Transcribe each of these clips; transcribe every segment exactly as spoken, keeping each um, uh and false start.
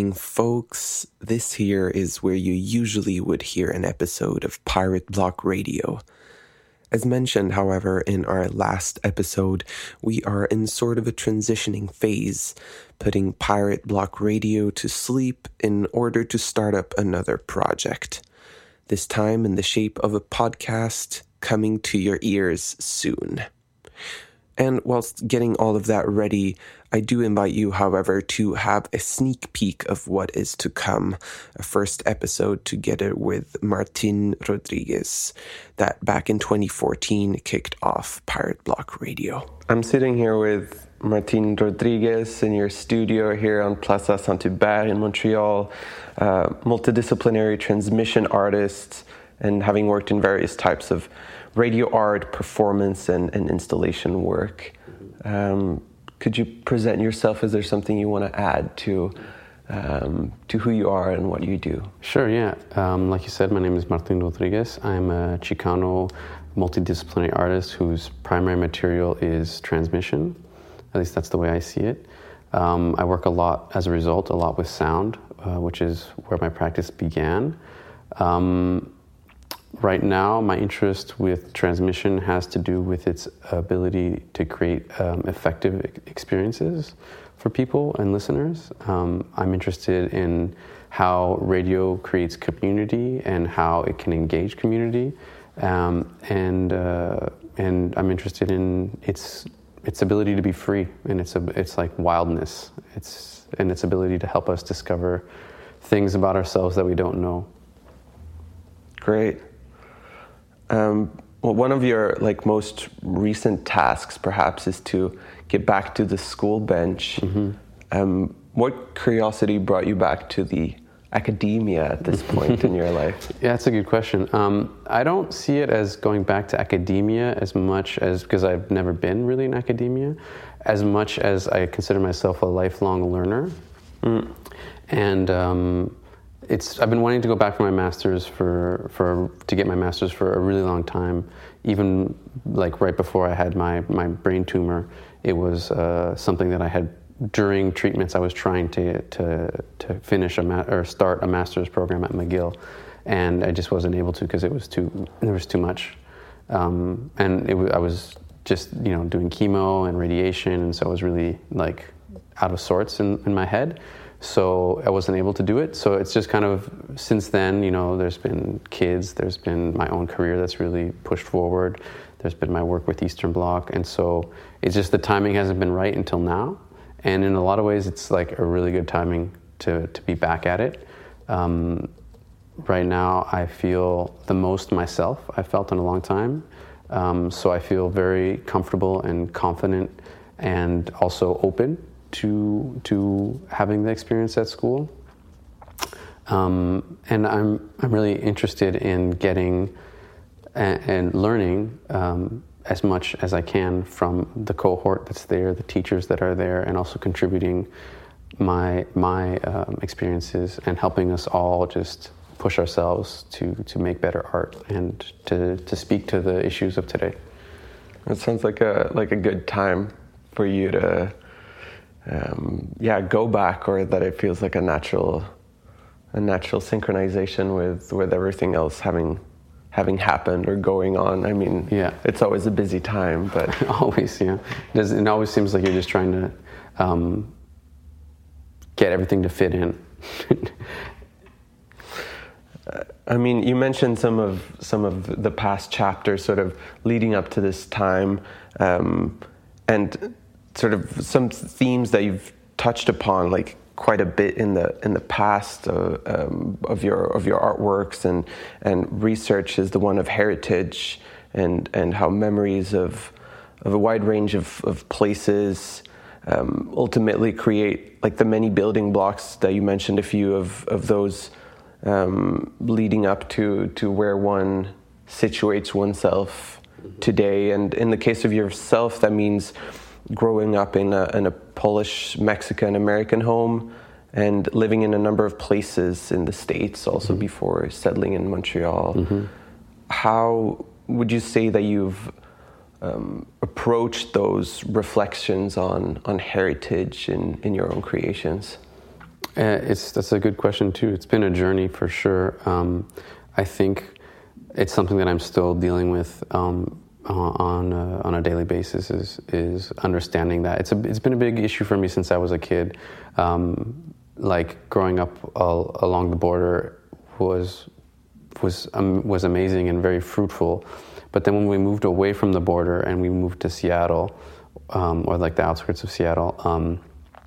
morning, folks. This here is where you usually would hear an episode of Pirate Block Radio. As mentioned, however, in our last episode, we are in sort of a transitioning phase, putting Pirate Block Radio to sleep in order to start up another project. This time in the shape of a podcast coming to your ears soon. And whilst getting all of that ready, I do invite you, however, to have a sneak peek of what is to come. A first episode together with Martin Rodriguez that back in twenty fourteen kicked off Pirate Block Radio. I'm sitting here with Martin Rodriguez in your studio here on Plaza Saint-Hubert in Montreal, uh, multidisciplinary transmission artist, and having worked in various types of radio art, performance, and, and installation work. Um, could you present yourself? Is there something you want to add to um, to who you are and what you do? Sure, yeah. Um, like you said, my name is Martin Rodriguez. I'm a Chicano multidisciplinary artist whose primary material is transmission. At least that's the way I see it. Um, I work a lot, as a result, a lot with sound, uh, which is where my practice began. Um, Right now, my interest with transmission has to do with its ability to create um, effective experiences for people and listeners. Um, I'm interested in how radio creates community and how it can engage community, um, and uh, and I'm interested in its its ability to be free and its its like wildness, its and its ability to help us discover things about ourselves that we don't know. Great. Um, well, one of your like most recent tasks, perhaps, is to get back to the school bench. Mm-hmm. Um, what curiosity brought you back to the academia at this point in your life? Yeah, that's a good question. Um, I don't see it as going back to academia as much as, because I've never been really in academia, as much as I consider myself a lifelong learner. Mm. And um, It's. I've been wanting to go back for my master's for for to get my master's for a really long time. Even like right before I had my, my brain tumor, it was uh, something that I had during treatments. I was trying to to to finish a ma- or start a master's program at McGill, and I just wasn't able to because it was too there was too much, um, and it w- I was just you know doing chemo and radiation, and so I was really like out of sorts in, in my head. So I wasn't able to do it. So it's just kind of, since then, you know, there's been kids, there's been my own career that's really pushed forward. There's been my work with Eastern Bloc. And so it's just the timing hasn't been right until now. And in a lot of ways, it's like a really good timing to, to be back at it. Um, right now, I feel the most myself I've felt in a long time. Um, so I feel very comfortable and confident and also open to to having the experience at school, um, and I'm I'm really interested in getting and, and learning um, as much as I can from the cohort that's there, the teachers that are there, and also contributing my my um, experiences and helping us all just push ourselves to to make better art and to to speak to the issues of today. It sounds like a like a good time for you to. Um, yeah, go back, or that it feels like a natural, a natural synchronization with, with everything else having, having happened or going on. I mean, yeah, it's always a busy time, but always, yeah. It, does, it always seems like you're just trying to um, get everything to fit in. uh, I mean, you mentioned some of some of the past chapters, sort of leading up to this time, um, and. Sort of some themes that you've touched upon, like quite a bit in the in the past uh, um, of your of your artworks and and research is the one of heritage and and how memories of of a wide range of of places um, ultimately create like the many building blocks that you mentioned, a few of of those um, leading up to to where one situates oneself today. And in the case of yourself, that means growing up in a, in a Polish, Mexican, American home and living in a number of places in the States also mm-hmm. before settling in Montreal. Mm-hmm. How would you say that you've um, approached those reflections on, on heritage in, in your own creations? Uh, it's that's a good question too. It's been a journey for sure. Um, I think it's something that I'm still dealing with um, on a, on a daily basis. Is is understanding that it's a it's been a big issue for me since I was a kid. Um, like growing up all, along the border was was um, was amazing and very fruitful. But then when we moved away from the border and we moved to Seattle, um, or like the outskirts of Seattle. Um,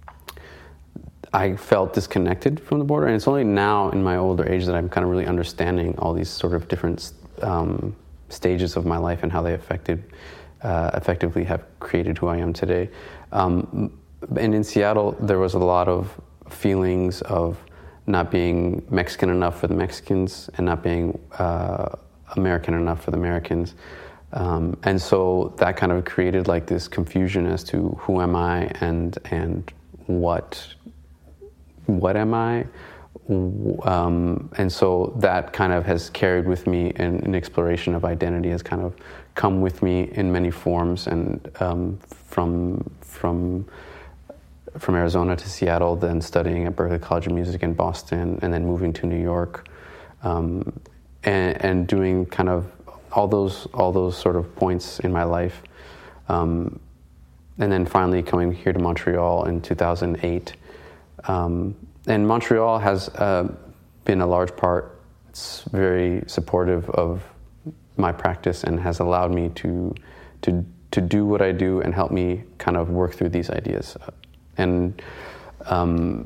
I felt disconnected from the border, and it's only now in my older age that I'm kind of really understanding all these sort of different um, stages of my life and how they affected, uh, effectively have created who I am today. Um, and in Seattle, there was a lot of feelings of not being Mexican enough for the Mexicans and not being uh, American enough for the Americans. Um, and so that kind of created like this confusion as to who am I and and what what am I? Um, and so that kind of has carried with me, and an exploration of identity has kind of come with me in many forms. And um, from from from Arizona to Seattle, then studying at Berklee College of Music in Boston, and then moving to New York, um, and, and doing kind of all those all those sort of points in my life, um, and then finally coming here to Montreal in two thousand eight. Um, and Montreal has uh, been a large part. It's very supportive of my practice and has allowed me to to to do what I do and help me kind of work through these ideas. And um,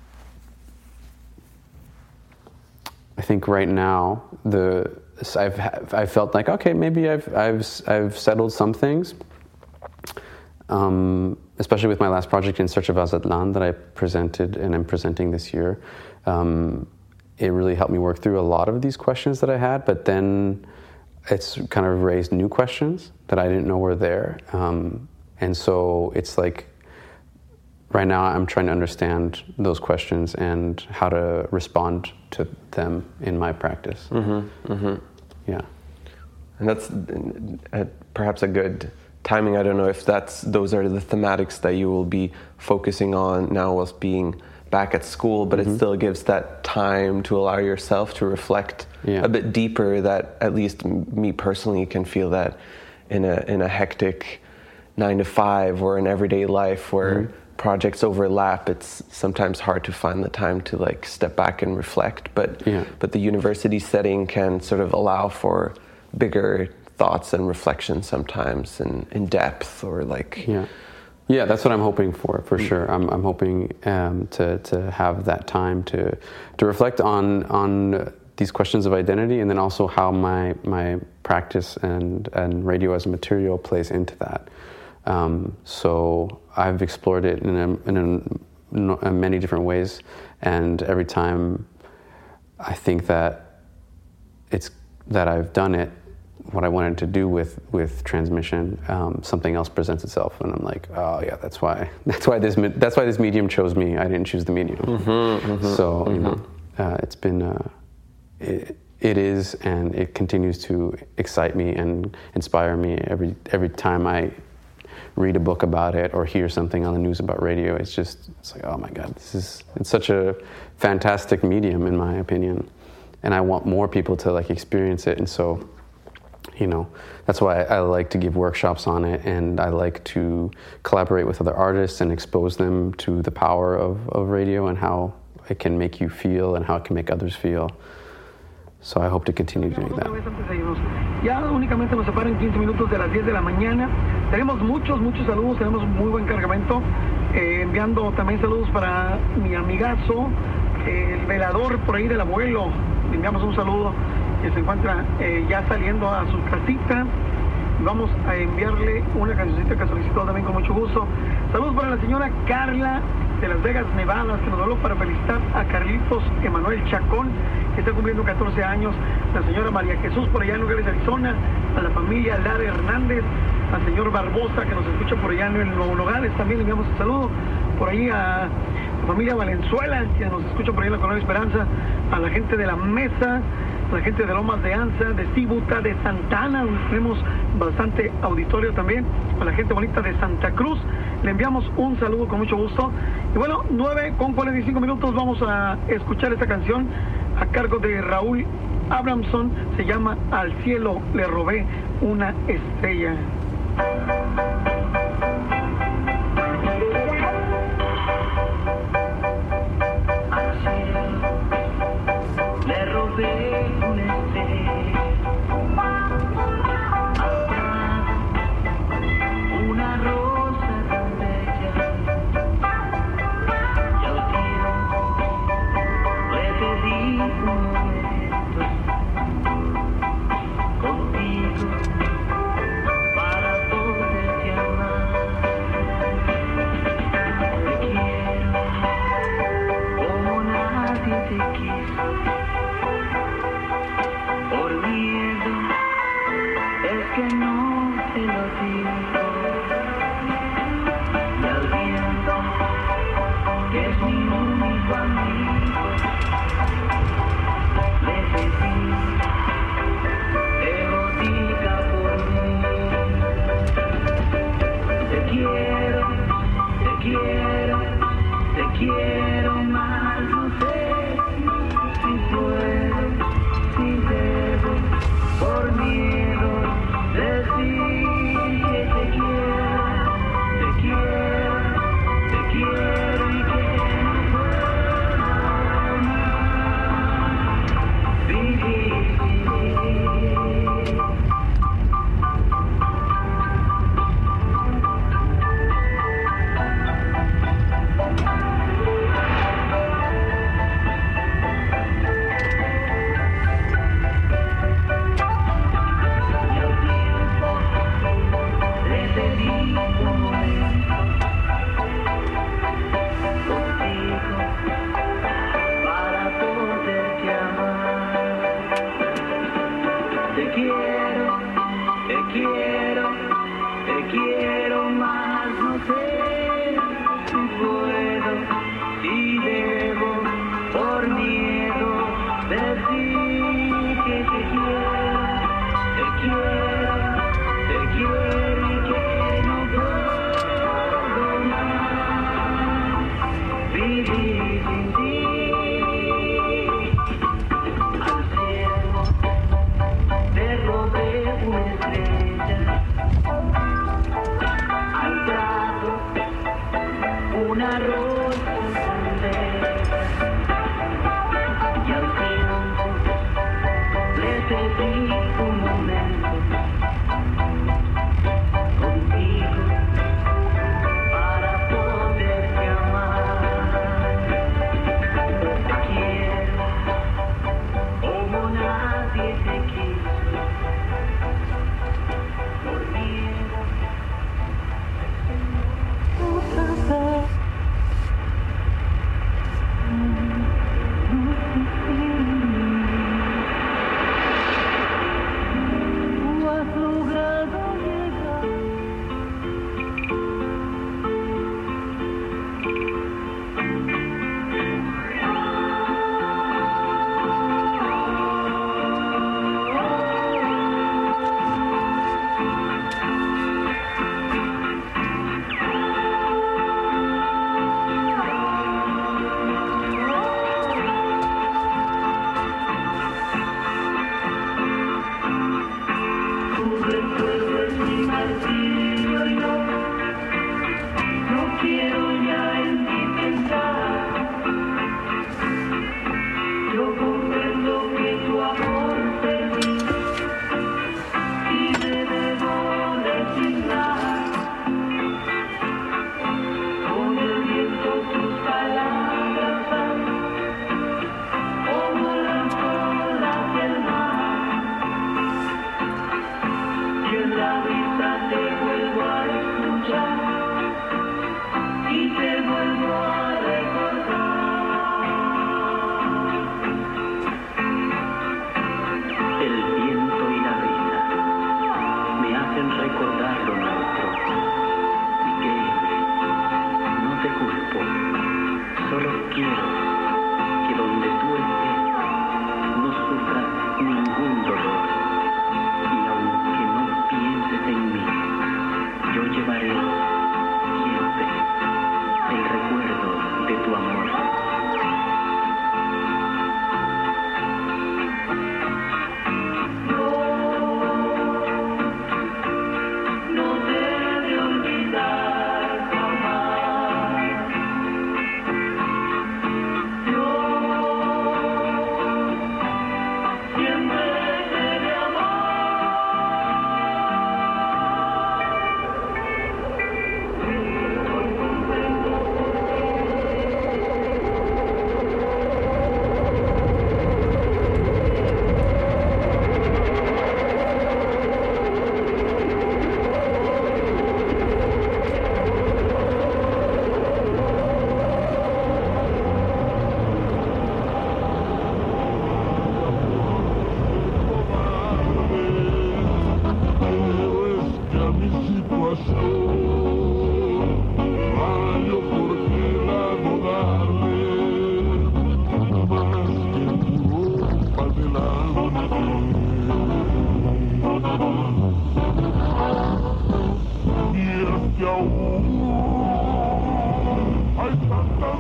I think right now the I've I felt like okay, maybe I've I've I've settled some things. Um, especially with my last project, In Search of Azatlan, that I presented and I'm presenting this year. Um, it really helped me work through a lot of these questions that I had, but then it's kind of raised new questions that I didn't know were there. Um, and so it's like, right now I'm trying to understand those questions and how to respond to them in my practice. Mm-hmm, mm-hmm. Yeah. And that's uh, perhaps a good timing. I don't know if that's those are the thematics that you will be focusing on now whilst being back at school, but mm-hmm. it still gives that time to allow yourself to reflect yeah. a bit deeper. That at least me personally can feel that in a in a hectic nine to five or an everyday life where mm-hmm. projects overlap, it's sometimes hard to find the time to like step back and reflect. But yeah. but the university setting can sort of allow for bigger thoughts and reflections sometimes in, in depth or like yeah yeah that's what I'm hoping for for sure. I'm I'm hoping um, to to have that time to to reflect on on these questions of identity, and then also how my my practice and and radio as a material plays into that. Um, so I've explored it in a, in, a, in many different ways, and every time I think that it's that I've done it, what I wanted to do with, with transmission, um, something else presents itself, and I'm like, oh yeah, that's why that's why this that's why this medium chose me. I didn't choose the medium. Mm-hmm, mm-hmm, so mm-hmm. you know, uh, it's been uh, it, it is, and it continues to excite me and inspire me every every time I read a book about it or hear something on the news about radio. It's just it's like, oh my God, this is it's such a fantastic medium in my opinion, and I want more people to like experience it, and so. You know, that's why I, I like to give workshops on it, and I like to collaborate with other artists and expose them to the power of, of radio and how it can make you feel and how it can make others feel. So I hope to continue doing that. Ya únicamente nos separan quince minutos de las diez de la mañana. Tenemos muchos, muchos saludos, tenemos muy buen cargamento. Eh, enviando también saludos para mi amigazo, el velador por ahí del abuelo. Le enviamos un saludo. Que se encuentra eh, ya saliendo a su casita. Vamos a enviarle una cancioncita que solicitó también con mucho gusto. Saludos para la señora Carla de Las Vegas, Nevada, que nos habló para felicitar a Carlitos Emanuel Chacón, que está cumpliendo catorce años. La señora María Jesús por allá en Nogales, Arizona. A la familia Lara Hernández. Al señor Barbosa, que nos escucha por allá en Nuevo Nogales. También le enviamos un saludo. Por ahí a la familia Valenzuela, que nos escucha por ahí en la Colonia Esperanza. A la gente de la mesa. a la gente de Lomas de Anza, de Cibuta, de Santana, donde tenemos bastante auditorio también, a la gente bonita de Santa Cruz. Le enviamos un saludo con mucho gusto. Y bueno, nueve con cuarenta y cinco minutos, vamos a escuchar esta canción a cargo de Raúl Abramson. Se llama Al cielo le robé una estrella. Le robé una estrella, una rosa tan bella, y al tiempo le pedí un momento contigo para poderte amar. Te quiero como nadie te quiso. Por miedo es que no te lo digo. Y al viento, que es mi único amigo, le pedí que lo diga por mí. Te quiero, te quiero, te quiero más, no sé si puedo, si debo, por miedo decir que te quiero, te quiero, te quiero y que no puedo más vivir sin ti. quiero que donde tú estés no sufras ni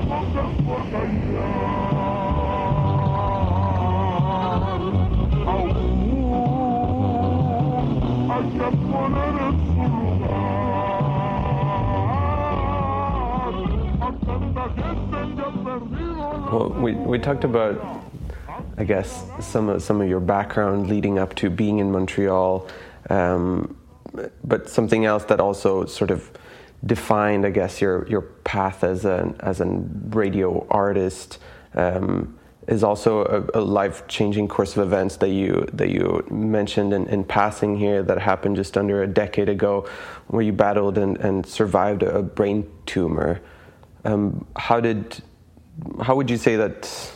Well, we, we talked about, I guess, some of, some of your background leading up to being in Montreal, um, but something else that also sort of defined, I guess, your your path as a as a radio artist um, is also a, a life-changing course of events that you that you mentioned in, in passing here that happened just under a decade ago, where you battled and, and survived a brain tumor. Um, how did how would you say that?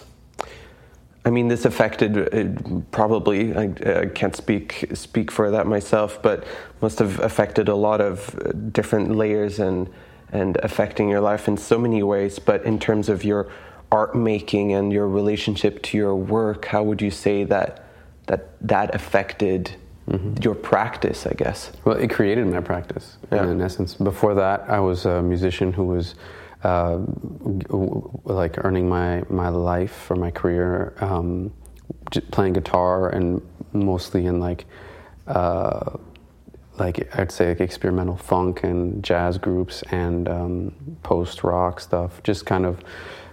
I mean, this affected uh, probably. I, I can't speak speak for that myself, but must have affected a lot of different layers and and affecting your life in so many ways. But in terms of your art making and your relationship to your work, how would you say that that that affected mm-hmm. your practice? I guess. Well, it created my practice. Yeah. In essence, before that, I was a musician who was. Uh, like earning my, my life or my career um, playing guitar and mostly in like uh, like I'd say like experimental funk and jazz groups and um, post rock stuff. Just kind of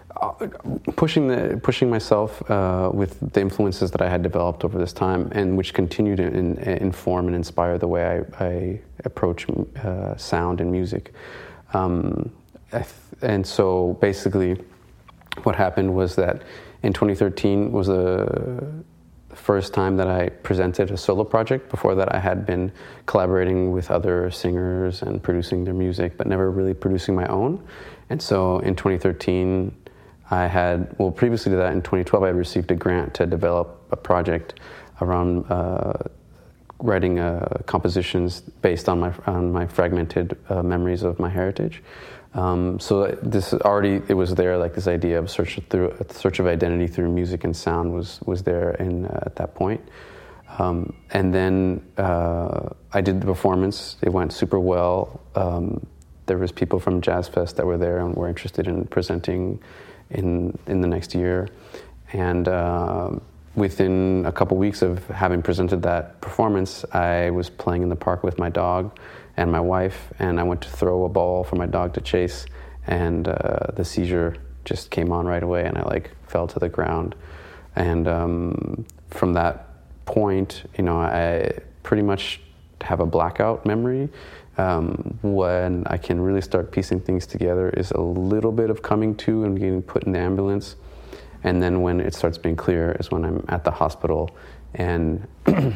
pushing the pushing myself uh, with the influences that I had developed over this time, and which continue to in, inform and inspire the way I, I approach uh, sound and music. Um, And so basically what happened was that in twenty thirteen was the first time that I presented a solo project. Before that I had been collaborating with other singers and producing their music, but never really producing my own. And so in twenty thirteen I had, well previously to that in twenty twelve I had received a grant to develop a project around uh, writing uh, compositions based on my, on my fragmented uh, memories of my heritage. Um, so this already, it was there, like this idea of search through search of identity through music and sound was was there in uh, at that point. Um, and then uh, I did the performance. It went super well. Um, there was people from Jazz Fest that were there and were interested in presenting in in the next year. And uh, within a couple weeks of having presented that performance, I was playing in the park with my dog and my wife, and I went to throw a ball for my dog to chase, and uh, the seizure just came on right away, and I like fell to the ground. And um, from that point, you know, I pretty much have a blackout memory. Um, when I can really start piecing things together is a little bit of coming to and getting put in the ambulance, and then when it starts being clear is when I'm at the hospital, and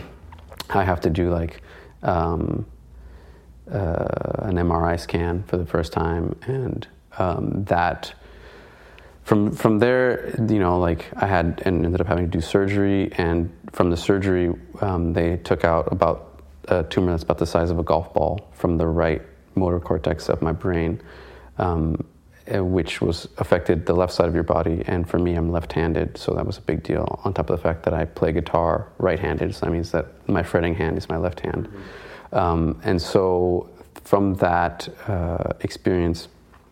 I have to do like um, Uh, an M R I scan for the first time, and um, that from from there, you know, like I had and ended up having to do surgery, and from the surgery, um, they took out about a tumor that's about the size of a golf ball from the right motor cortex of my brain, um, which was affected the left side of your body, and for me, I'm left-handed, so that was a big deal. On top of the fact that I play guitar right-handed, so that means that my fretting hand is my left hand. Mm-hmm. Um, and so from that uh, experience,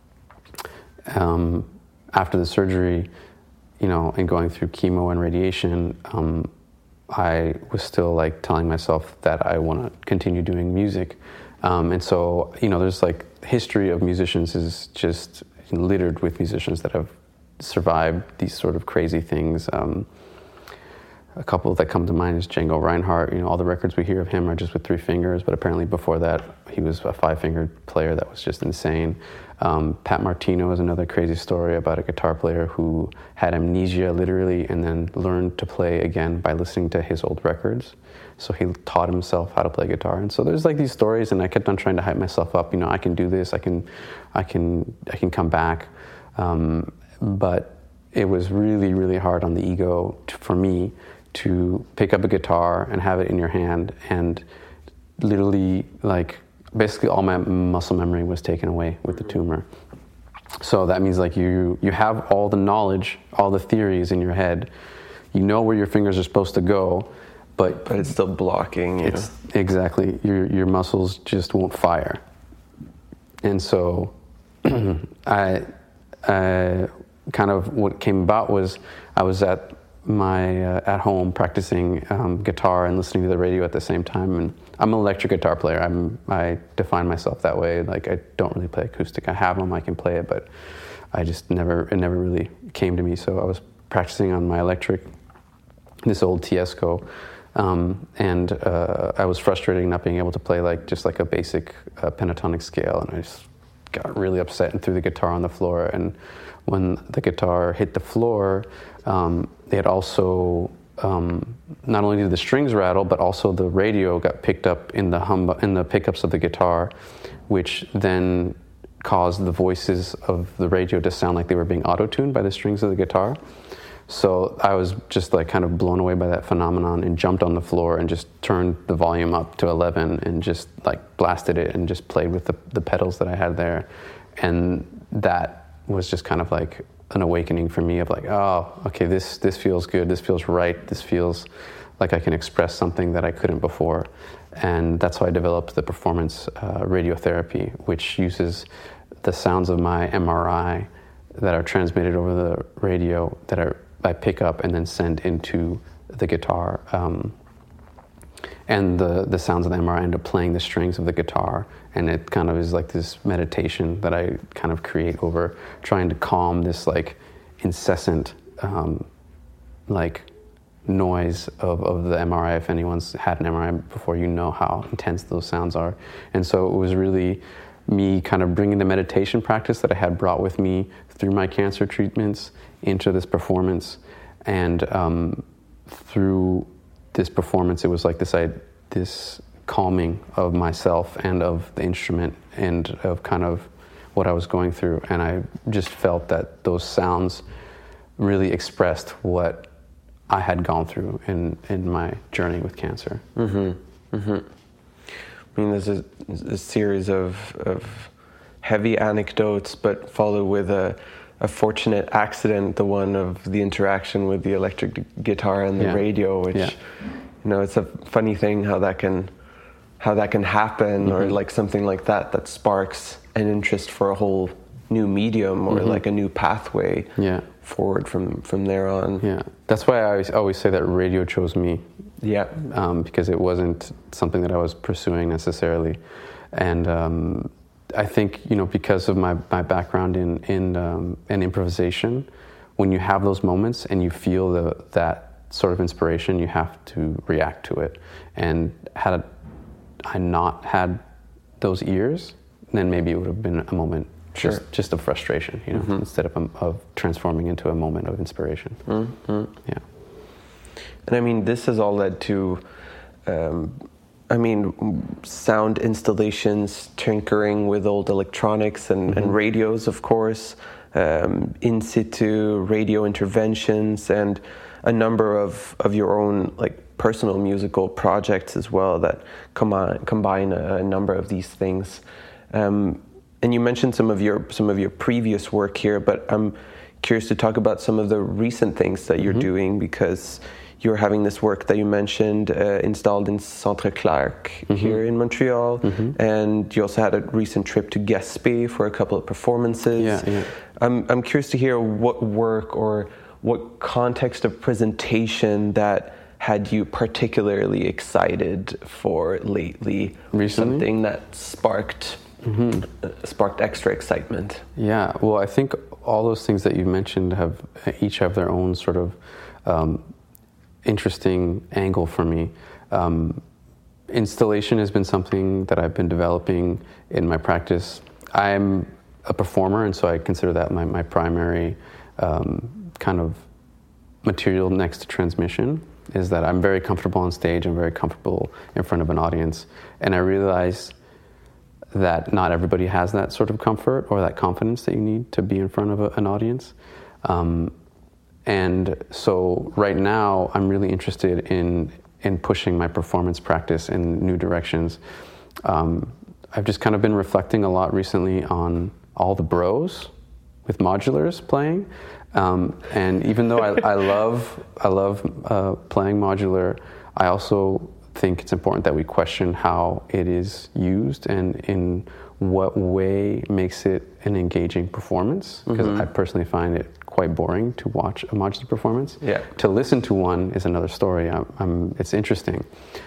um, after the surgery, you know, and going through chemo and radiation, um, I was still like telling myself that I want to continue doing music. Um, and so, you know, there's like history of musicians is just littered with musicians that have survived these sort of crazy things. Um, A couple that come to mind is Django Reinhardt. You know, all the records we hear of him are just with three fingers, but apparently before that, he was a five-fingered player that was just insane. Um, Pat Martino is another crazy story about a guitar player who had amnesia, literally, and then learned to play again by listening to his old records. So he taught himself how to play guitar. And so there's like these stories, and I kept on trying to hype myself up. You know, I can do this. I can, I can, I can come back. Um, but it was really, really hard on the ego to, for me. To pick up a guitar and have it in your hand, and literally, like, basically all my muscle memory was taken away with the tumor. So that means like you you have all the knowledge, all the theories in your head. You know where your fingers are supposed to go, but but it's still blocking you. It's exactly your your muscles just won't fire. And so I uh, kind of what came about was I was at my uh, at home practicing um, guitar and listening to the radio at the same time. And I'm an electric guitar player. I'm I define myself that way. Like I don't really play acoustic. I have them, I can play it, but I just never it never really came to me. So I was practicing on my electric, this old Tiesco, um, and uh, I was frustrated not being able to play like just like a basic uh, pentatonic scale, and I just got really upset and threw the guitar on the floor. And when the guitar hit the floor, um, it also um, not only did the strings rattle, but also the radio got picked up in the hum in the pickups of the guitar, which then caused the voices of the radio to sound like they were being auto-tuned by the strings of the guitar. So I was just like kind of blown away by that phenomenon and jumped on the floor and just turned the volume up to eleven and just like blasted it and just played with the, the pedals that I had there. And that was just kind of like an awakening for me of like, oh, okay, this this feels good, this feels right, this feels like I can express something that I couldn't before. And that's how I developed the performance uh, radiotherapy, which uses the sounds of my M R I that are transmitted over the radio that are I pick up and then send into the guitar. Um, and the, the sounds of the M R I end up playing the strings of the guitar. And it kind of is like this meditation that I kind of create over trying to calm this like incessant um, like noise of, of the M R I. If anyone's had an M R I before, you know how intense those sounds are. And so it was really me kind of bringing the meditation practice that I had brought with me through my cancer treatments into this performance. And um, through this performance, it was like this, I, this calming of myself and of the instrument and of kind of what I was going through. And I just felt that those sounds really expressed what I had gone through in, in my journey with cancer. Mm-hmm. Mm-hmm. I mean, there's a, a series of, of heavy anecdotes, but followed with a, a fortunate accident, the one of the interaction with the electric guitar and the yeah. radio, which, yeah. you know, it's a funny thing how that can, how that can happen, mm-hmm. or like something like that that sparks an interest for a whole new medium or mm-hmm. like a new pathway yeah. forward from, from there on. Yeah, that's why I always, always say that radio chose me. Yeah, um, because it wasn't something that I was pursuing necessarily, and um, I think you know because of my, my background in in, um, in improvisation, when you have those moments and you feel the, that sort of inspiration, you have to react to it. And had I not had those ears, then maybe it would have been a moment sure. just just of frustration, you know, mm-hmm. instead of of transforming into a moment of inspiration. Mm-hmm. Yeah. And I mean, this has all led to, um, I mean, sound installations, tinkering with old electronics and, mm-hmm. and radios, of course, um, in situ radio interventions, and a number of, of your own like personal musical projects as well that combine combine a, a number of these things. Um, and you mentioned some of your some of your previous work here, but I'm curious to talk about some of the recent things that you're mm-hmm. doing, because you're having this work that you mentioned uh, installed in Centre Clark mm-hmm. here in Montreal, mm-hmm. and you also had a recent trip to Gaspé for a couple of performances. Yeah, yeah. I'm I'm curious to hear what work or what context of presentation that had you particularly excited for lately. Recently? Something that sparked mm-hmm. uh, sparked extra excitement. Yeah, well, I think all those things that you mentioned have each have their own sort of um, interesting angle for me. Um, installation has been something that I've been developing in my practice. I'm a performer, and so I consider that my, my primary um, kind of material next to transmission, is that I'm very comfortable on stage, I'm very comfortable in front of an audience, and I realize that not everybody has that sort of comfort or that confidence that you need to be in front of a, an audience. Um, and so right now I'm really interested in in pushing my performance practice in new directions. Um, I've just kind of been reflecting a lot recently on all the bros with modulars playing. Um, and even though I, I love I love uh, playing modular, I also think it's important that we question how it is used and in what way makes it an engaging performance, because mm-hmm. I personally find it quite boring to watch a modular performance. Yeah. To listen to one is another story. I'm, I'm, it's interesting.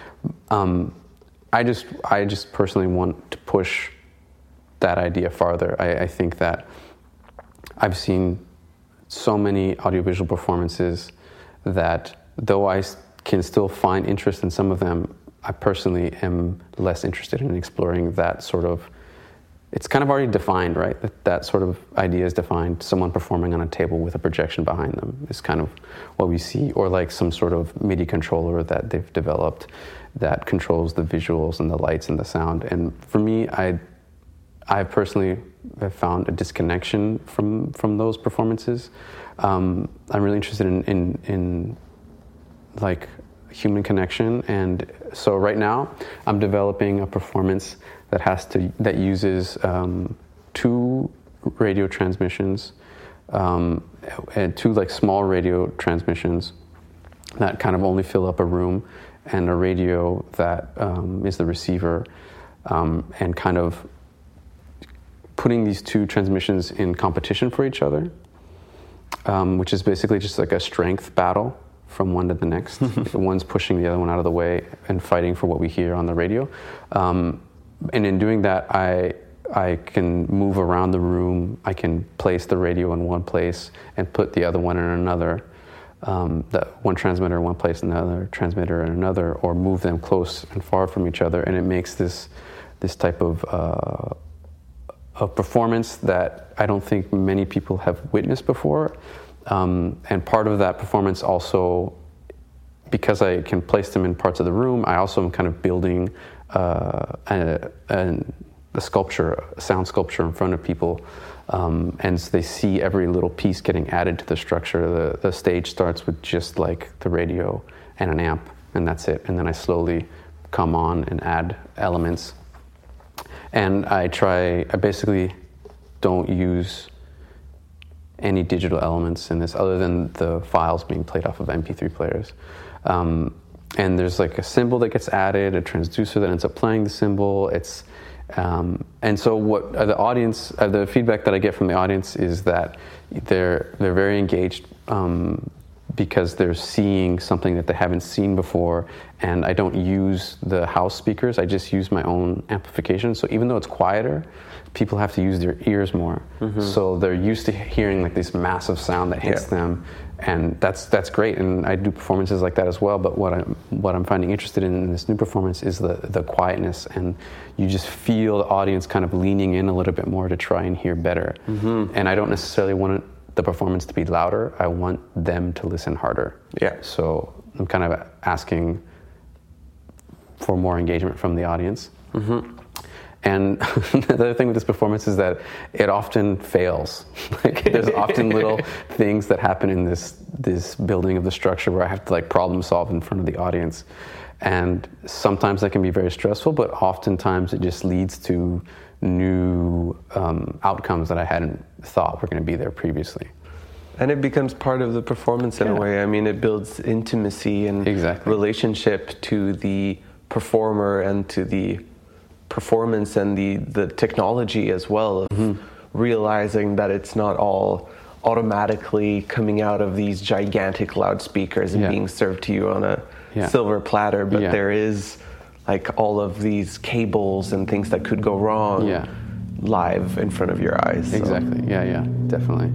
Um, I just I just personally want to push that idea farther. I, I think that I've seen so many audiovisual performances that though I can still find interest in some of them, I personally am less interested in exploring that sort of, it's kind of already defined, right? That, that sort of idea is defined. Someone performing on a table with a projection behind them is kind of what we see, or like some sort of MIDI controller that they've developed that controls the visuals and the lights and the sound. And for me, I I personally have found a disconnection from, from those performances. Um, I'm really interested in, in, in like human connection, and so right now I'm developing a performance that has to that uses um, two radio transmissions, um, and two like small radio transmissions that kind of only fill up a room, and a radio that um, is the receiver, um, and kind of putting these two transmissions in competition for each other, um, which is basically just like a strength battle from one to the next. One's pushing the other one out of the way and fighting for what we hear on the radio. Um, and in doing that, I I can move around the room. I can place the radio in one place and put the other one in another. Um, the one transmitter in one place and the other transmitter in another, or move them close and far from each other. And it makes this this type of uh, a performance that I don't think many people have witnessed before. Um, and part of that performance also, because I can place them in parts of the room, I also am kind of building uh, a, a, a sculpture, a sound sculpture in front of people. Um, and so they see every little piece getting added to the structure. The, the stage starts with just like the radio and an amp, and that's it. And then I slowly come on and add elements. And I try, I basically don't use any digital elements in this other than the files being played off of M P three players. Um, and there's like a cymbal that gets added, a transducer that ends up playing the cymbal. It's, um, and so what uh, the audience, uh, the feedback that I get from the audience is that they're, they're very engaged um, because they're seeing something that they haven't seen before. And I don't use the house speakers, I just use my own amplification. So even though it's quieter, people have to use their ears more. Mm-hmm. So they're used to hearing like this massive sound that hits yeah. them, and that's that's great. And I do performances like that as well. But what I'm what I'm finding interested in in this new performance is the the quietness, and you just feel the audience kind of leaning in a little bit more to try and hear better. Mm-hmm. And I don't necessarily want the performance to be louder. I want them to listen harder. Yeah. So I'm kind of asking for more engagement from the audience. Mm-hmm. And the other thing with this performance is that it often fails. Like there's often little things that happen in this this building of the structure where I have to like problem solve in front of the audience. And sometimes that can be very stressful, but oftentimes it just leads to new um, outcomes that I hadn't thought were going to be there previously. And it becomes part of the performance in yeah. a way. I mean, it builds intimacy and exactly. relationship to the performer and to the performance and the, the technology as well, of mm-hmm. realizing that it's not all automatically coming out of these gigantic loudspeakers and yeah. being served to you on a yeah. silver platter, but yeah. there is like all of these cables and things that could go wrong yeah. live in front of your eyes. So. Exactly, yeah, yeah, definitely.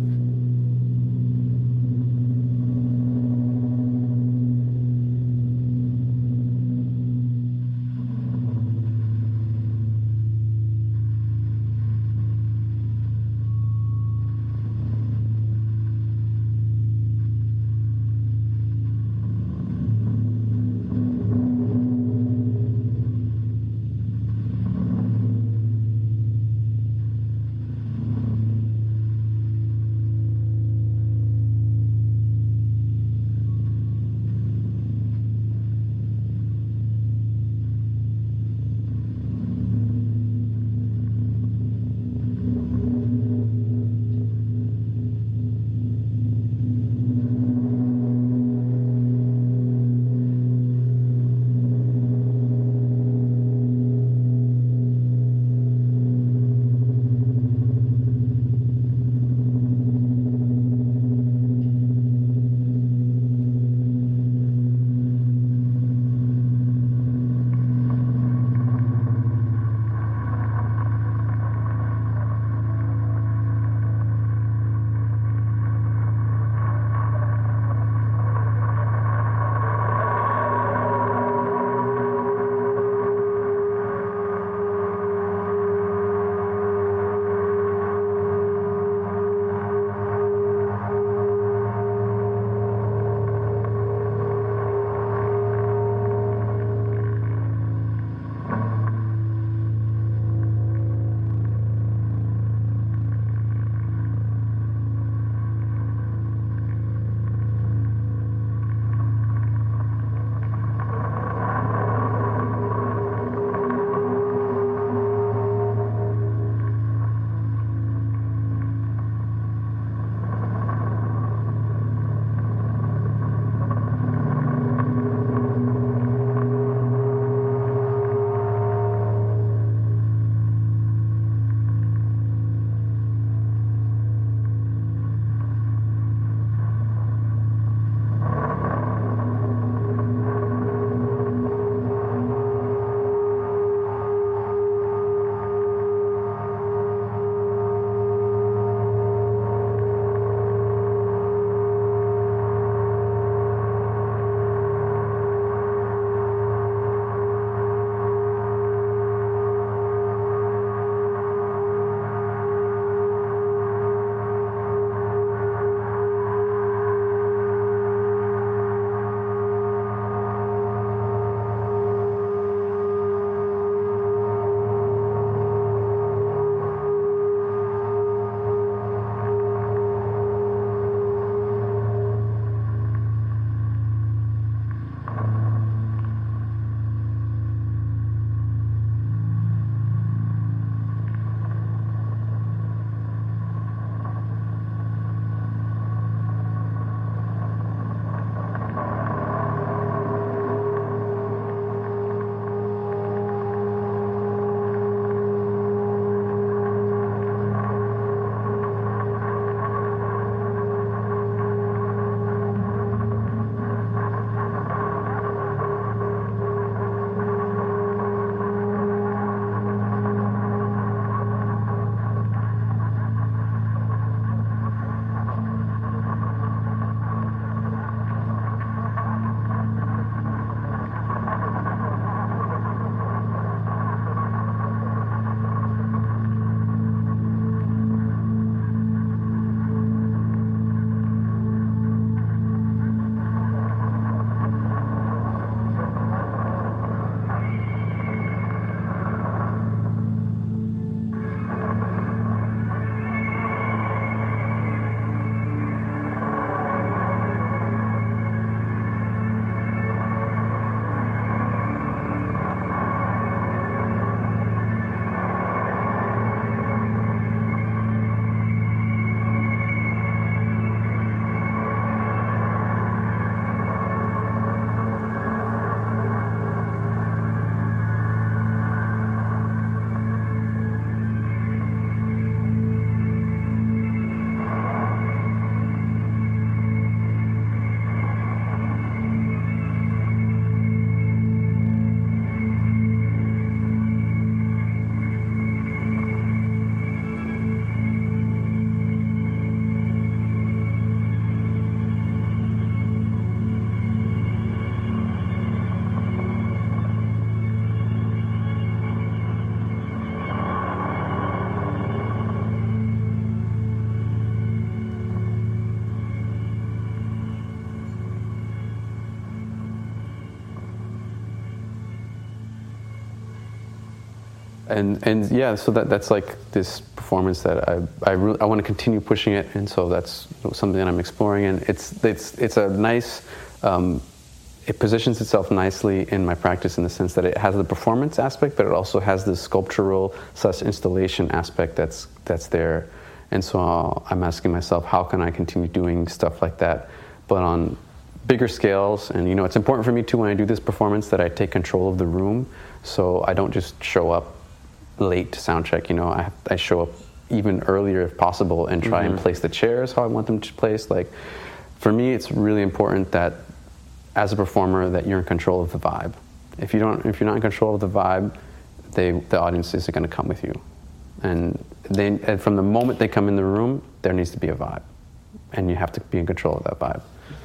and and yeah, so that that's like this performance that I I really, I want to continue pushing it, and so that's something that I'm exploring, and it's it's it's a nice. Um, it positions itself nicely in my practice in the sense that it has the performance aspect, but it also has the sculptural slash installation aspect that's that's there, and so I'm asking myself, how can I continue doing stuff like that, but on bigger scales? And you know, it's important for me too when I do this performance that I take control of the room, so I don't just show up late to sound check. You know, I I show up even earlier if possible and try mm-hmm. and place the chairs how I want them to place. Like, for me, it's really important that as a performer that you're in control of the vibe. If you don't, if you're not in control of the vibe, they the audience isn't going to come with you, and they and from the moment they come in the room, there needs to be a vibe, and you have to be in control of that vibe.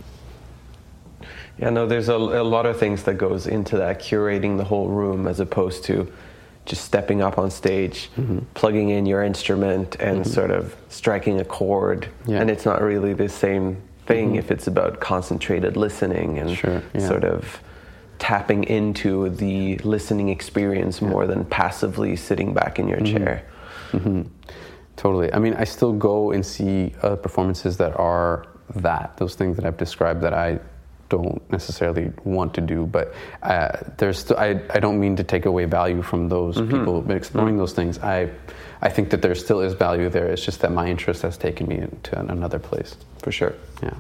Yeah, no, there's a, a lot of things that goes into that, curating the whole room as opposed to just stepping up on stage, mm-hmm. plugging in your instrument and mm-hmm. sort of striking a chord. Yeah. And it's not really the same thing mm-hmm. if it's about concentrated listening and sure, yeah. sort of tapping into the listening experience yeah. more than passively sitting back in your mm-hmm. chair. Mm-hmm. Totally. I mean, I still go and see uh, performances that are that, those things that I've described that I don't necessarily want to do, but uh, there's st- I, I don't mean to take away value from those mm-hmm. people exploring mm-hmm. those things. I I think that there still is value there. It's just that my interest has taken me into another place. For sure. Yeah.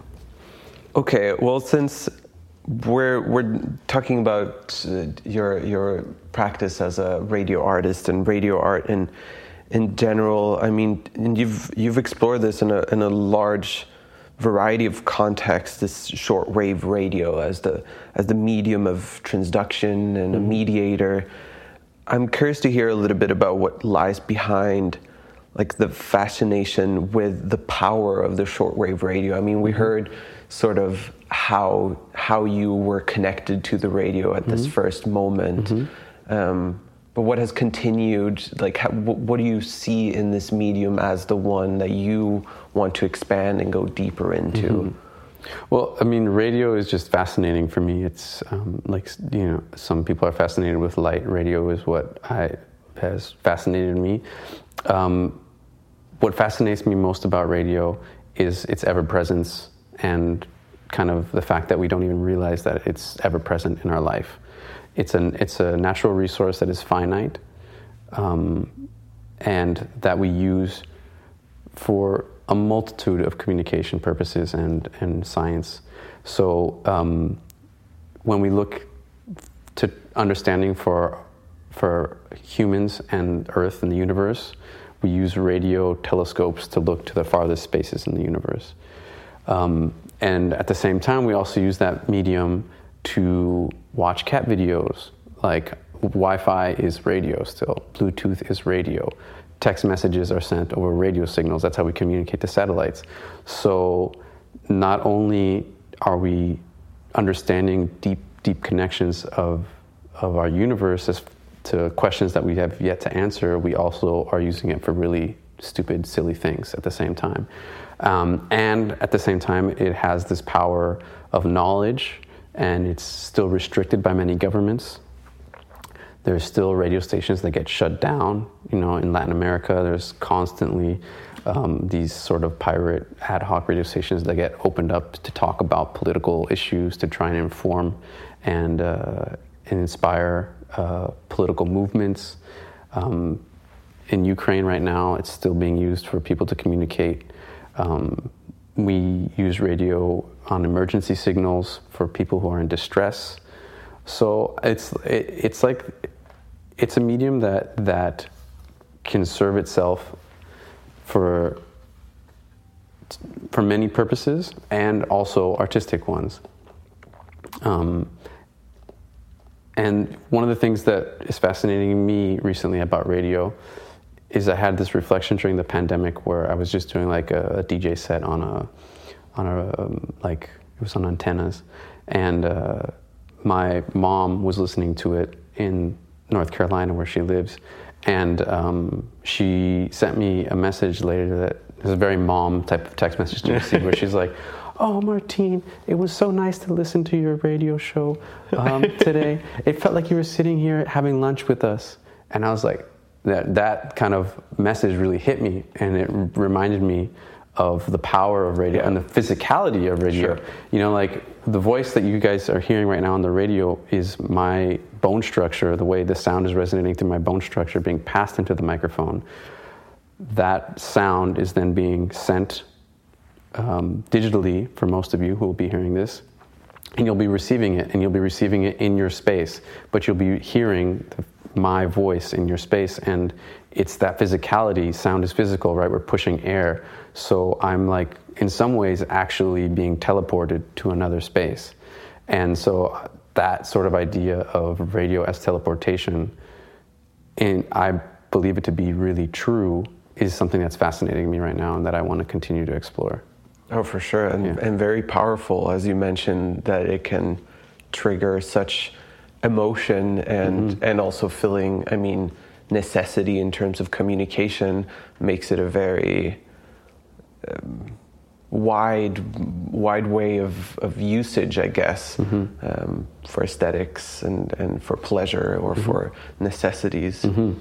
Okay, well, since we're we're talking about uh, your your practice as a radio artist and radio art in in general, I mean, and you've you've explored this in a in a large variety of contexts, this shortwave radio as the as the medium of transduction and a mediator. I'm curious to hear a little bit about what lies behind, like, the fascination with the power of the shortwave radio. I mean, we heard sort of how how you were connected to the radio at this mm-hmm. first moment. Mm-hmm. Um, but what has continued, like, how, what do you see in this medium as the one that you want to expand and go deeper into? Mm-hmm. Well, I mean, radio is just fascinating for me. It's um, like, you know, some people are fascinated with light. Radio is what I has fascinated me. Um, what fascinates me most about radio is its ever-presence and kind of the fact that we don't even realize that it's ever-present in our life. It's an it's a natural resource that is finite, um, and that we use for a multitude of communication purposes and, and science. So um, when we look to understanding for for humans and Earth and the universe, we use radio telescopes to look to the farthest spaces in the universe. Um, and at the same time, we also use that medium to watch cat videos. Like, Wi-Fi is radio still, Bluetooth is radio. Text messages are sent over radio signals. That's how we communicate to satellites. So not only are we understanding deep, deep connections of of our universe as to questions that we have yet to answer, we also are using it for really stupid, silly things at the same time. Um, and at the same time, it has this power of knowledge, and it's still restricted by many governments. There's still radio stations that get shut down. You know, in Latin America, there's constantly um, these sort of pirate ad hoc radio stations that get opened up to talk about political issues, to try and inform and, uh, and inspire uh, political movements. Um, in Ukraine right now, it's still being used for people to communicate. Um, we use radio on emergency signals for people who are in distress. So it's it, it's like it's a medium that that can serve itself for for many purposes and also artistic ones. Um, and one of the things that is fascinating me recently about radio is I had this reflection during the pandemic where I was just doing like a, a D J set on a on a um, like it was on antennas, and uh, my mom was listening to it in North Carolina where she lives, and um, she sent me a message later that is a very mom type of text message to receive where she's like, "Oh, Martin, it was so nice to listen to your radio show um, today. It felt like you were sitting here having lunch with us." And I was like, that that kind of message really hit me, and it r- reminded me of the power of radio, yeah, and the physicality of radio. Sure. You know, like the voice that you guys are hearing right now on the radio is my bone structure, the way the sound is resonating through my bone structure being passed into the microphone. That sound is then being sent um, digitally for most of you who will be hearing this, and you'll be receiving it, and you'll be receiving it in your space, but you'll be hearing the, my voice in your space, and it's that physicality. Sound is physical, right? We're pushing air. So I'm like, in some ways, actually being teleported to another space. And so that sort of idea of radio as teleportation, and I believe it to be really true, is something that's fascinating me right now and that I want to continue to explore. Oh, for sure. And, yeah. and very powerful, as you mentioned, that it can trigger such emotion and, mm-hmm. and also feeling, I mean, necessity in terms of communication makes it a very um, wide wide way of, of usage, I guess, mm-hmm. um, for aesthetics and, and for pleasure or mm-hmm. for necessities. Mm-hmm.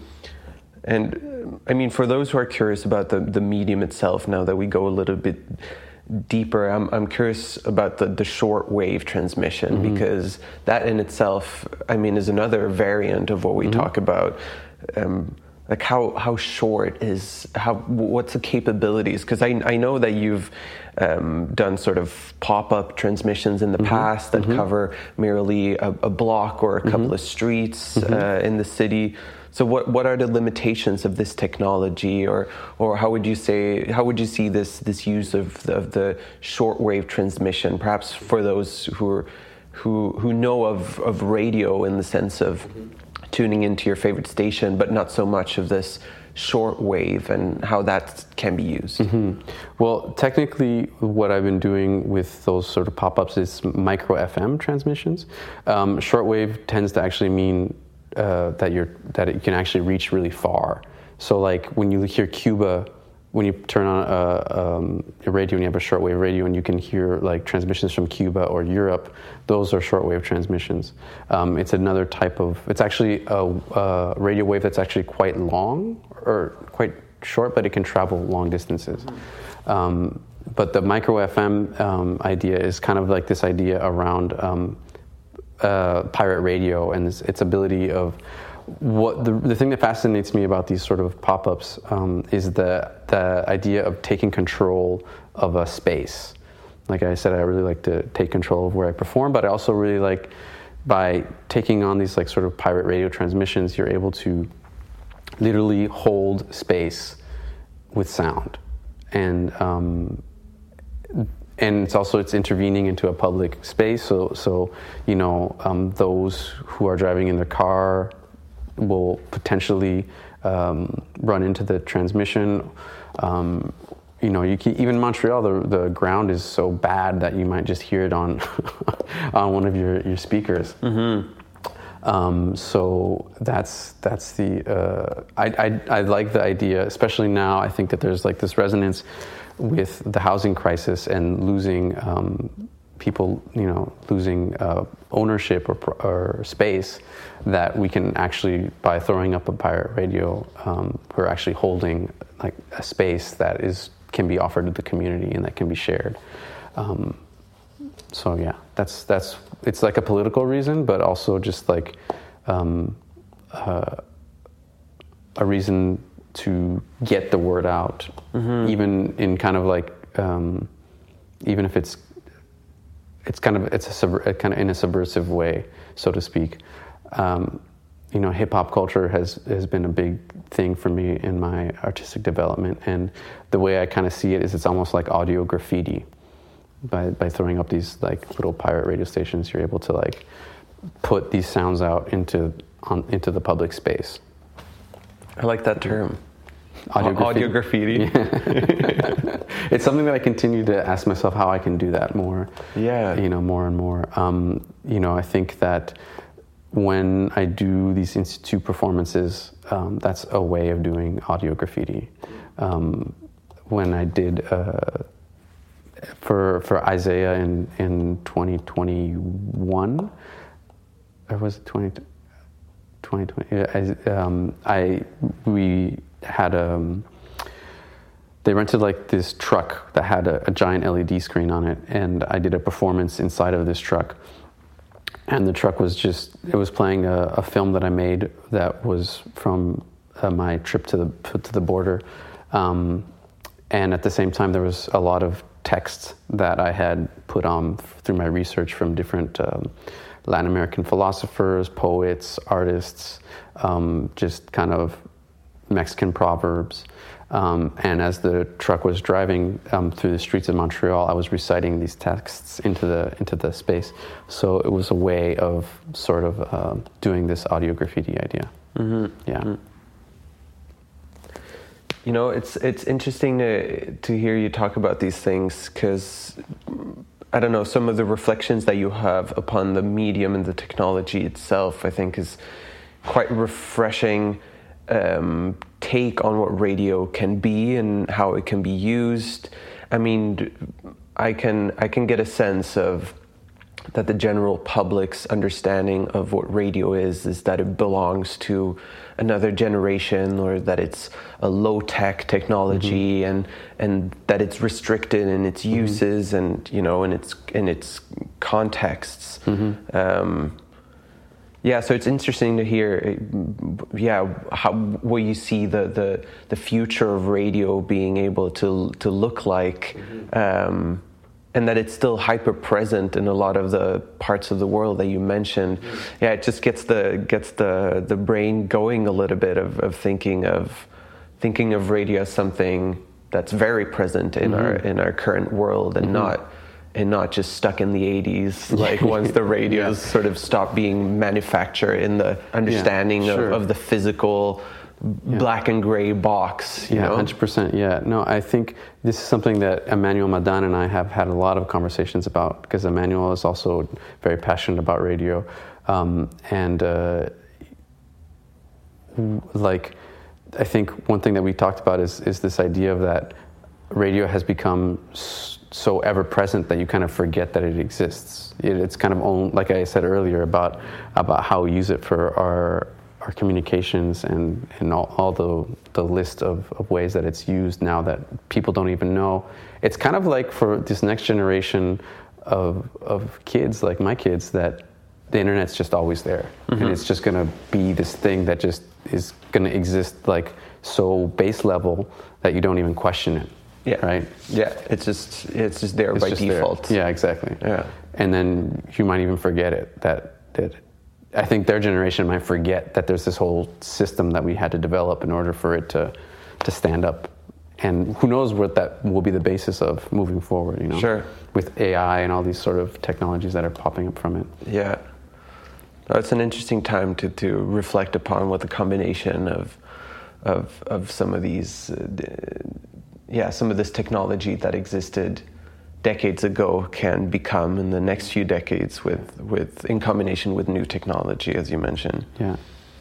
And I mean, for those who are curious about the, the medium itself, now that we go a little bit deeper, I'm I'm curious about the, the short wave transmission, mm-hmm. because that in itself, I mean, is another variant of what we mm-hmm. talk about. Um, like how how short is how what's the capabilities? Because I I know that you've um, done sort of pop-up transmissions in the mm-hmm. past that mm-hmm. cover merely a, a block or a couple mm-hmm. of streets mm-hmm. uh, in the city. So what what are the limitations of this technology, or or how would you say how would you see this this use of the, of the shortwave transmission, perhaps for those who are, who who know of of radio in the sense of mm-hmm. tuning into your favorite station, but not so much of this shortwave, and how that can be used? Mm-hmm. Well, technically, what I've been doing with those sort of pop-ups is micro F M transmissions. Um, shortwave tends to actually mean Uh, that you're that it can actually reach really far. So like when you hear Cuba, when you turn on a, um, a radio and you have a shortwave radio and you can hear like transmissions from Cuba or Europe, those are shortwave transmissions. Um, it's another type of, it's actually a, a radio wave that's actually quite long or quite short, but it can travel long distances. Mm-hmm. Um, but the micro F M um, idea is kind of like this idea around um, Uh, pirate radio and its, its ability of what the the thing that fascinates me about these sort of pop-ups um, is the the idea of taking control of a space. Like I said, I really like to take control of where I perform, but I also really like, by taking on these like sort of pirate radio transmissions, you're able to literally hold space with sound, and um, And it's also, it's intervening into a public space. So, so you know, um, those who are driving in their car will potentially um, run into the transmission. Um, you know, you can, even in Montreal, the, the ground is so bad that you might just hear it on on one of your, your speakers. Mm-hmm. Um, so that's that's the uh, I, I I like the idea, especially now. I think that there's like this resonance with the housing crisis and losing um, people, you know, losing uh, ownership or, or space, that we can actually, by throwing up a pirate radio, um, we're actually holding like a space that is can be offered to the community and that can be shared. Um, so yeah, that's that's it's like a political reason, but also just like um, uh, a reason to get the word out, mm-hmm. even in kind of like, um, even if it's, it's kind of, it's a sub, kind of in a subversive way, so to speak. Um, you know, hip hop culture has, has been a big thing for me in my artistic development. And the way I kind of see it is it's almost like audio graffiti. By, by throwing up these like little pirate radio stations, you're able to like put these sounds out into, on, into the public space. I like that term. Audio graffiti. Audio graffiti. Yeah. It's something that I continue to ask myself how I can do that more. Yeah. You know, more and more. Um, you know, I think that when I do these institute performances, um, that's a way of doing audio graffiti. Um, when I did uh, for for Isaiah in in twenty twenty-one, or was it twenty? twenty twenty. I, um, I we had a. They rented like this truck that had a, a giant L E D screen on it, and I did a performance inside of this truck. And the truck was just, it was playing a, a film that I made that was from uh, my trip to the to the border. Um, and at the same time, there was a lot of text that I had put on through my research from different um, Latin American philosophers, poets, artists, um, just kind of Mexican proverbs. Um, and as the truck was driving um, through the streets of Montreal, I was reciting these texts into the into the space. So it was a way of sort of uh, doing this audio graffiti idea. Mm-hmm. Yeah. Mm-hmm. You know, it's it's interesting to to hear you talk about these things, because I don't know, some of the reflections that you have upon the medium and the technology itself, I think, is quite refreshing. Um, take on what radio can be and how it can be used. I mean, I can I can get a sense of that the general public's understanding of what radio is is that it belongs to another generation, or that it's a low-tech technology, mm-hmm. and and that it's restricted in its mm-hmm. uses and, you know, in its in its contexts. Mm-hmm. Um, Yeah, so it's interesting to hear, yeah, how what you see the, the, the future of radio being able to to look like, mm-hmm. um, and that it's still hyper present in a lot of the parts of the world that you mentioned. Mm-hmm. Yeah, it just gets the gets the, the brain going a little bit of, of thinking of thinking of radio as something that's very present in mm-hmm. our in our current world, and mm-hmm. not. And not just stuck in the eighties, like once the radios yeah. sort of stopped being manufactured in the understanding yeah, sure. of, of the physical yeah. black and gray box. You yeah, know? one hundred percent. Yeah, no, I think this is something that Emmanuel Madan and I have had a lot of conversations about, because Emmanuel is also very passionate about radio. Um, and uh, like, I think one thing that we talked about is, is this idea of that radio has become so ever present that you kind of forget that it exists. It, it's kind of own, like I said earlier, about about how we use it for our our communications and, and all, all the the list of, of ways that it's used now that people don't even know. It's kind of like for this next generation of of kids, like my kids, that the internet's just always there. Mm-hmm. And it's just gonna be this thing that just is gonna exist like so base level that you don't even question it. Yeah. Right. Yeah. It's just it's just there it's by just default. There. Yeah. Exactly. Yeah. And then you might even forget it. That that I think their generation might forget that there's this whole system that we had to develop in order for it to to stand up. And who knows what that will be the basis of moving forward. You know. Sure. With A I and all these sort of technologies that are popping up from it. Yeah. It's an interesting time to to reflect upon what the combination of of of some of these. Uh, yeah, some of this technology that existed decades ago can become in the next few decades with, with in combination with new technology, as you mentioned. Yeah.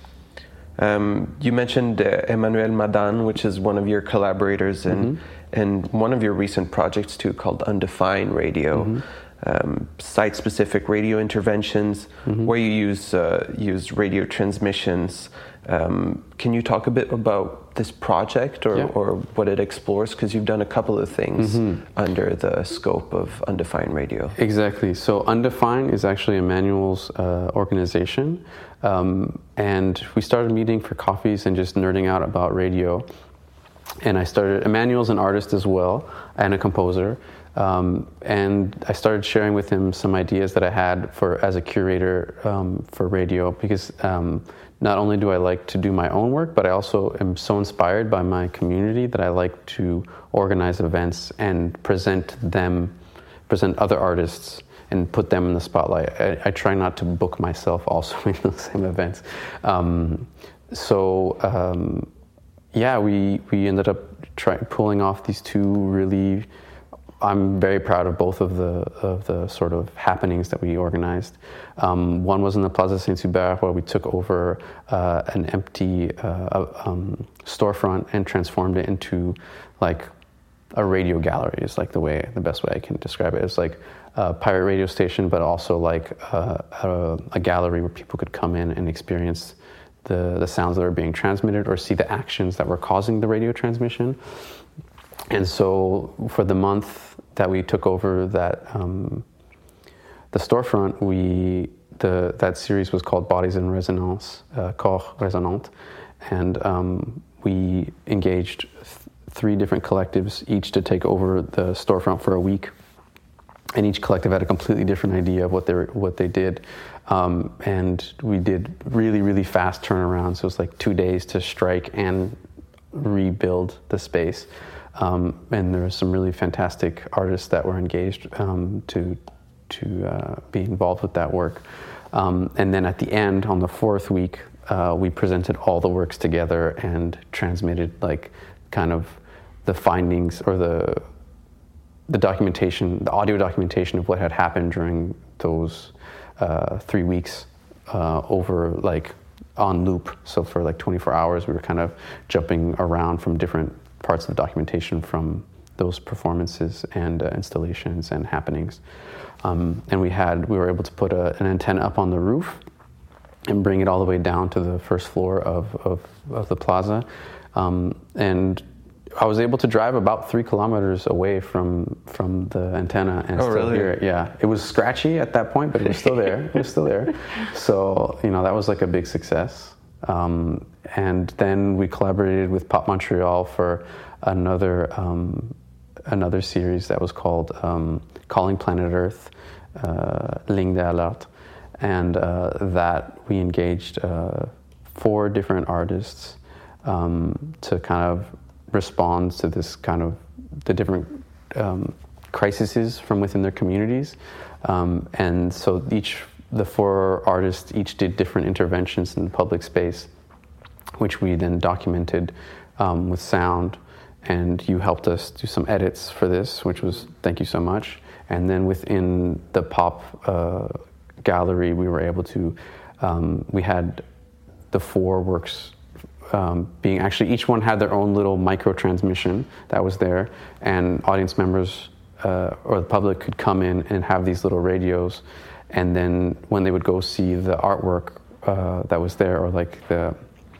Um, you mentioned uh, Emmanuel Madan, which is one of your collaborators, and mm-hmm. and one of your recent projects too, called Undefined Radio, mm-hmm. um, site-specific radio interventions, mm-hmm. where you use uh, use radio transmissions. Um, can you talk a bit about this project, or, yeah. or what it explores? Because you've done a couple of things mm-hmm. under the scope of Undefined Radio. Exactly. So Undefined is actually Emmanuel's uh, organization. Um, and we started meeting for coffees and just nerding out about radio. And I started, Emmanuel's an artist as well, and a composer. Um, and I started sharing with him some ideas that I had for as a curator um, for radio, because um, not only do I like to do my own work, but I also am so inspired by my community that I like to organize events and present them, present other artists and put them in the spotlight. I, I try not to book myself also in the same events. Um, so um, yeah, we, we ended up try, pulling off these two really, I'm very proud of both of the of the sort of happenings that we organized. Um, one was in the Plaza Saint-Hubert, where we took over uh, an empty uh, um, storefront and transformed it into like a radio gallery. Is like the way the best way I can describe it. It's like a pirate radio station, but also like uh, a, a gallery where people could come in and experience the the sounds that were being transmitted, or see the actions that were causing the radio transmission. And so for the month that we took over that um, the storefront, we the that series was called Bodies in Resonance, uh, Corps Résonant, and um, we engaged th- three different collectives, each to take over the storefront for a week. And each collective had a completely different idea of what they were, what they did, um, and we did really really fast turnarounds. So it was like two days to strike and rebuild the space. Um, and there were some really fantastic artists that were engaged um, to to uh, be involved with that work. Um, and then at the end, on the fourth week, uh, we presented all the works together and transmitted like kind of the findings or the the documentation, the audio documentation of what had happened during those uh, three weeks uh, over like on loop. So for like twenty-four hours, we were kind of jumping around from different parts of the documentation from those performances and uh, installations and happenings. Um, and we had, we were able to put a, an antenna up on the roof and bring it all the way down to the first floor of, of, of the plaza. Um, and I was able to drive about three kilometers away from from the antenna and oh, still really? hear it. Yeah, it was scratchy at that point, but it was still there. It was still there. So, you know, that was like a big success. Um, and then we collaborated with Pop Montreal for another um, another series that was called um, Calling Planet Earth, uh, Ligne d'Alerte, and uh, that we engaged uh, four different artists um, to kind of respond to this kind of the different um, crises from within their communities, um, and so each the four artists each did different interventions in the public space, which we then documented um, with sound. And you helped us do some edits for this, which was thank you so much. And then within the pop uh, gallery, we were able to um, we had the four works. Um, being actually, each one had their own little micro transmission that was there, and audience members uh, or the public could come in and have these little radios, and then when they would go see the artwork uh, that was there, or like the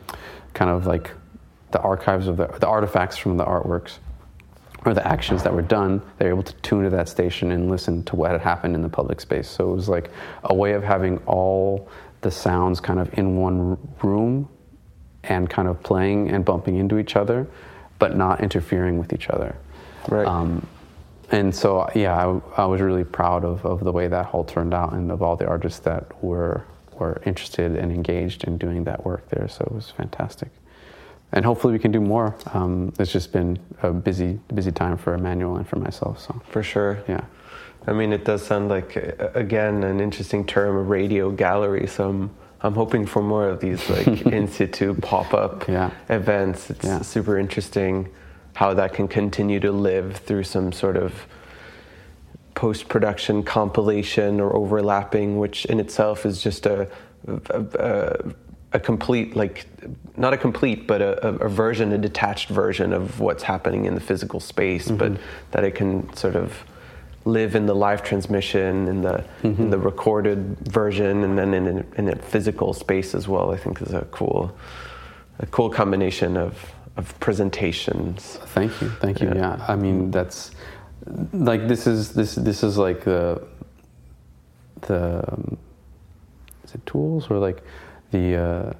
kind of like the archives of the, the artifacts from the artworks or the actions that were done, they were able to tune to that station and listen to what had happened in the public space. So it was like a way of having all the sounds kind of in one room and kind of playing and bumping into each other, but not interfering with each other. Right. Um, and so, yeah, I, I was really proud of, of the way that all turned out and of all the artists that were were interested and engaged in doing that work there. So it was fantastic. And hopefully we can do more. Um, it's just been a busy, busy time for Emmanuel and for myself. So for sure, yeah. I mean, it does sound like again an interesting term, a radio gallery. So I'm, I'm hoping for more of these like in situ pop-up yeah. events. It's yeah. super interesting how that can continue to live through some sort of post-production compilation or overlapping, which in itself is just a a, a, a complete, like, not a complete, but a, a version, a detached version of what's happening in the physical space, mm-hmm. but that it can sort of live in the live transmission, in the mm-hmm. in the recorded version, and then in a, in a physical space as well. I think is a cool a cool combination of of presentations. Thank you, thank you. Yeah, yeah. I mean that's like this is this this is like the the um, is it tools or like the uh,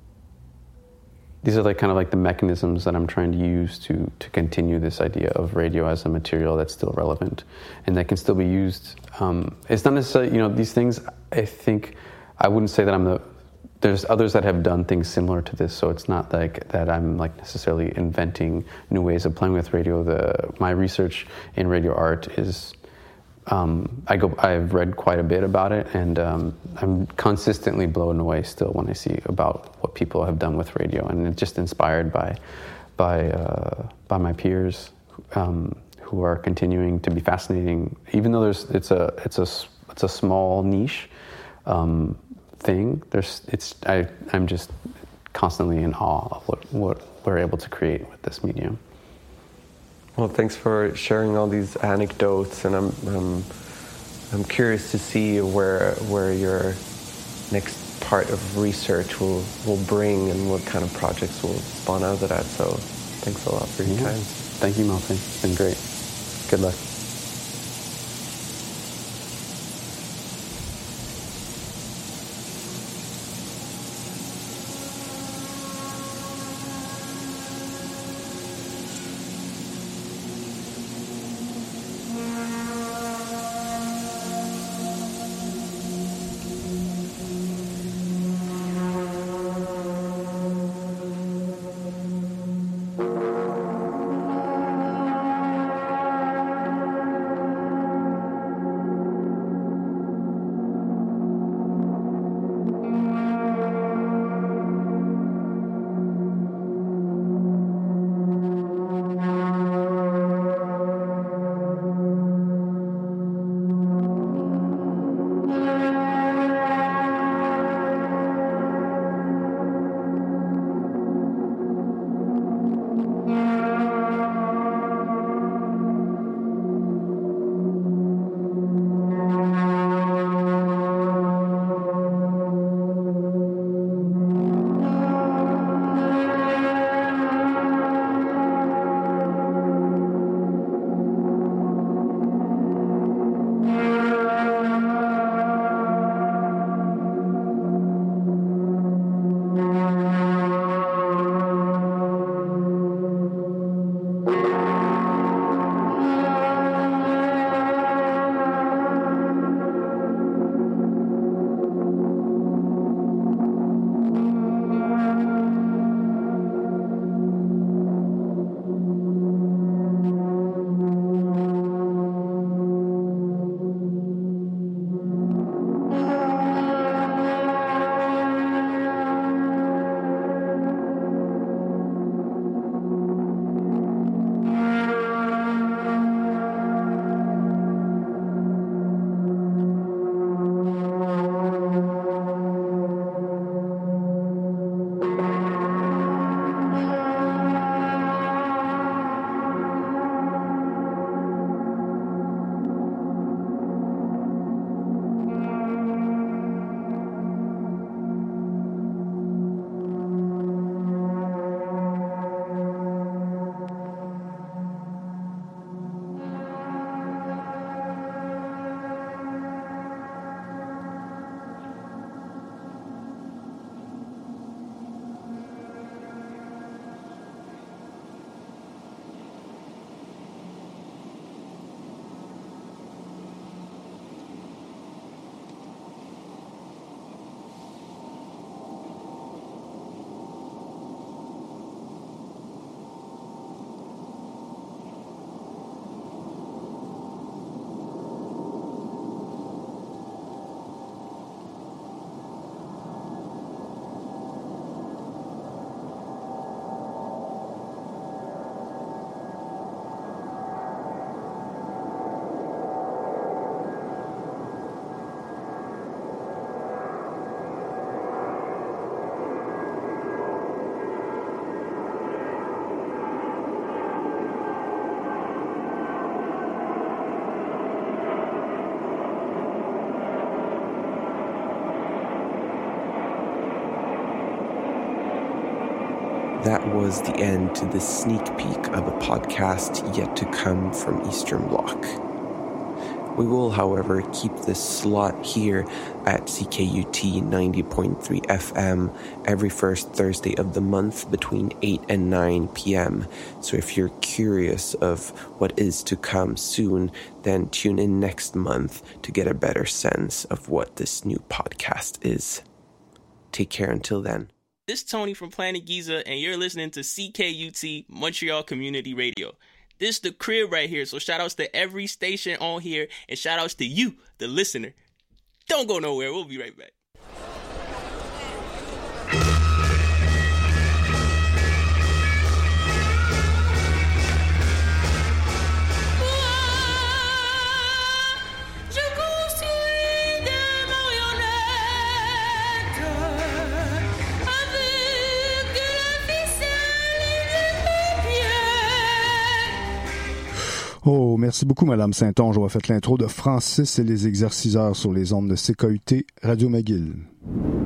these are like kind of like the mechanisms that I'm trying to use to to continue this idea of radio as a material that's still relevant and that can still be used. Um, it's not necessarily, you know, these things, I think, I wouldn't say that I'm the, there's others that have done things similar to this, so it's not like that I'm like necessarily inventing new ways of playing with radio. The my research in radio art is, Um, I go. I've read quite a bit about it, and um, I'm consistently blown away still when I see about what people have done with radio, and it's just inspired by, by, uh, by my peers um, who are continuing to be fascinating. Even though there's, it's a, it's a, it's a small niche um, thing. There's, it's. I, I'm just constantly in awe of what, what we're able to create with this medium. Well, thanks for sharing all these anecdotes, and I'm I'm, I'm curious to see where where your next part of research will, will bring and what kind of projects will spawn out of that. So thanks a lot for your yeah. time. Thank you, Melvin. It's been great. Good luck. That was the end to the sneak peek of a podcast yet to come from Eastern Bloc. We will, however, keep this slot here at C K U T ninety point three F M every first Thursday of the month between eight and nine p.m. So if you're curious of what is to come soon, then tune in next month to get a better sense of what this new podcast is. Take care until then. This is Tony from Planet Giza, and you're listening to C K U T Montreal Community Radio. This is the crib right here, so shout outs to every station on here, and shout outs to you, the listener. Don't go nowhere, we'll be right back. Oh, merci beaucoup, Madame Saint-Onge. On a fait l'intro de Francis et les exerciceurs sur les ondes de C K U T Radio McGill.